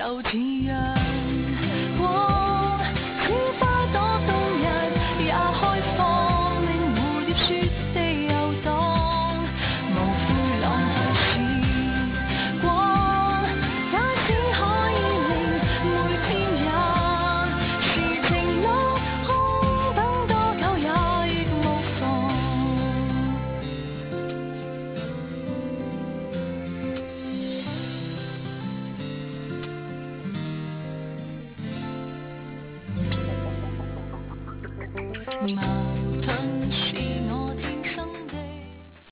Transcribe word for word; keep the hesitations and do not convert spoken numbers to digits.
就似陽光，似花朵冬日也開放，令蝴蝶雪地遊蕩，無悔浪費時光，也只可以令每天也是情落空，等多久也亦無妨。盲